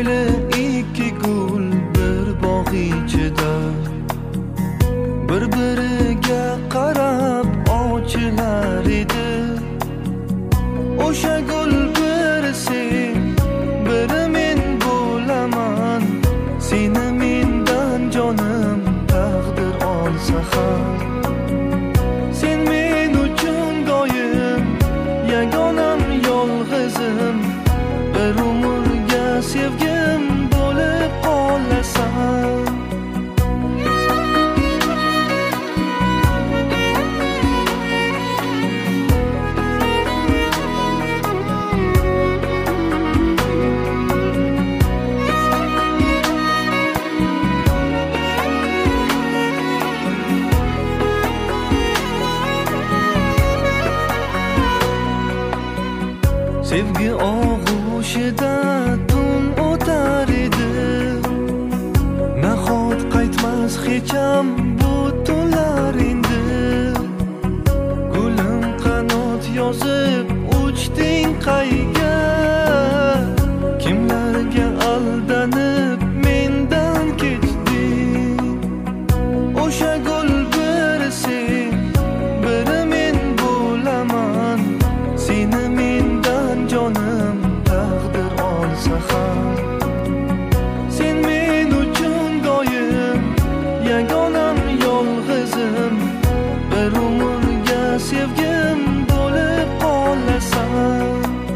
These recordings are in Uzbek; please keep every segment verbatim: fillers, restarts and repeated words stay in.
ko'ngli ikki gul bir bog' ichida bir-biriga qarab ochilar edi. O'sha gul biri sen, biri men bo'laman. Seni mendan jonim taqdir olsa ham, sen men uchun doim yagonam, yolg'izim. Bir umrga sevgim bo'lib qolasan. Sevgi og'ushida tun o'tar edi. Nahot qaytmas hecham bu tunlar endi. Gulim qanot yozib uchding qayga, kimlarga aldanib mendan kechding. O'sha gul biri sen, biri men bo'laman. Seni mendan jonim taqdir olsa ham, sen men uchun doim yagonam, yolg'izim. Bir umrga sevgim bo'lib qolasan.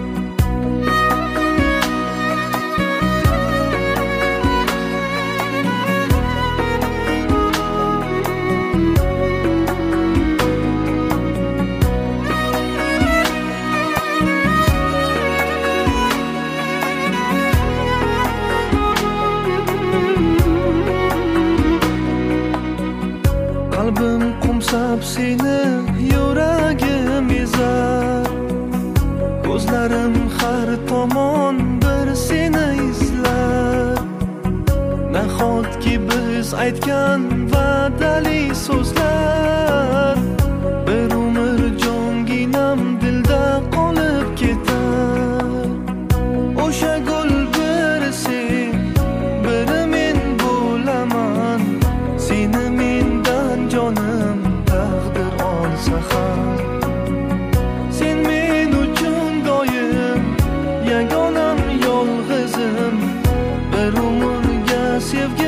Qalbim qumsab seni, yuragim ezar. Ko'zlarim har tomon bir seni izlar. Nahotki biz aytgan va'dali so'zlar bir umr jonginam dilda qolib ketar. O'sha gul biri sen, biri men bo'laman. Seni mendan jonim taqdir olsa ham, sen men uchun doim yagonam, yolg'izim. Bir umrga sevgi